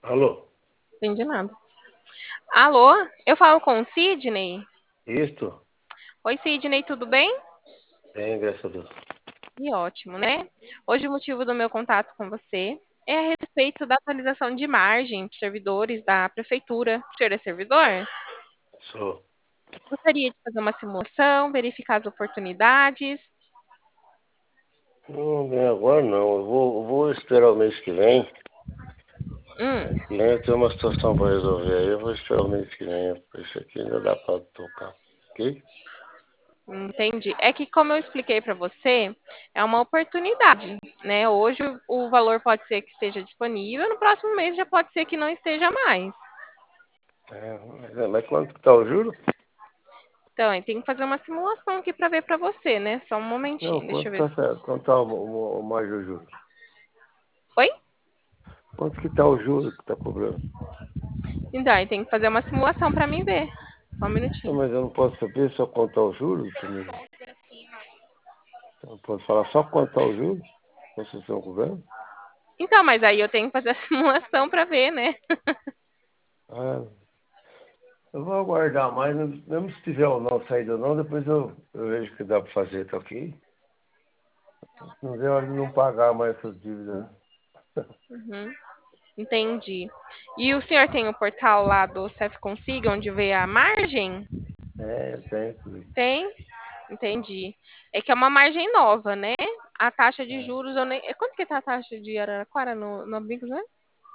Alô, Entendi nada. Alô, eu falo com o Sidney. isto? Oi, Sidney, tudo bem? Bem, graças a Deus. E ótimo, né? Hoje o motivo do meu contato com você é a respeito da atualização de margem de servidores da prefeitura. O senhor é servidor? Sou. Gostaria de fazer uma simulação, verificar as oportunidades. Não vem agora não. Eu vou esperar o mês que vem. Hum, Mês que vem eu tenho uma situação para resolver. Aí eu vou esperar o mês que vem. Isso aqui ainda dá para tocar. Ok? entendi. É que, como eu expliquei para você, é uma oportunidade, né? Hoje o valor pode ser que esteja disponível, no próximo mês já pode ser que não esteja mais. Mas quanto que tá o juro? Então, aí tem que fazer uma simulação aqui para ver para você, né? Só um Não, momentinho, deixa quanto eu ver. tá, quanto tá o mais o juro? Oi? Quanto que tá o juro que tá cobrando? Então, aí tem que fazer uma simulação para mim ver. Só um Não, minutinho. mas eu não posso saber só contar o juro comigo. Eu não posso falar só contar o juro que vocês estão cobrando? Então, mas aí eu tenho que fazer a simulação para ver, né? Ah, eu vou aguardar mais, mesmo se tiver ou não saída ou não, depois eu vejo o que dá para fazer, tá ok? Não deu hora de não pagar mais essas dívidas, né? Uhum, entendi. E o senhor tem o portal lá do CEF Consiga, onde vê a margem? É, tem tudo isso. Tem? Entendi. É que é uma margem nova, né? A taxa de É. juros, eu nem. Quanto que tá a taxa de Araraquara no Bicos, né?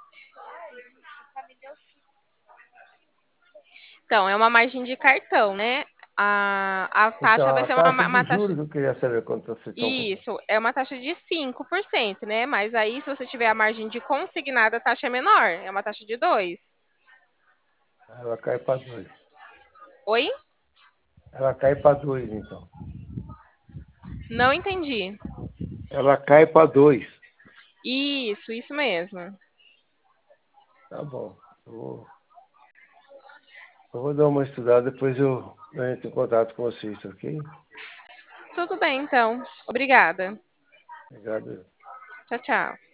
Então, é uma margem de cartão, né? A taxa Então, vai a ser taxa uma de taxa. juros eu queria saber quanto vocês estão cobrando. Isso, é uma taxa de 5%, né? Mas aí, se você tiver a margem de consignada, a taxa é menor. É uma taxa de 2%. Ela cai para 2. Oi? Ela cai para 2, então. Não entendi. Ela cai para 2. Isso mesmo. Tá bom. Eu vou dar uma estudada, depois eu entro em contato com vocês, tá ok? Tudo bem, então. Obrigada. Obrigado. Tchau, tchau.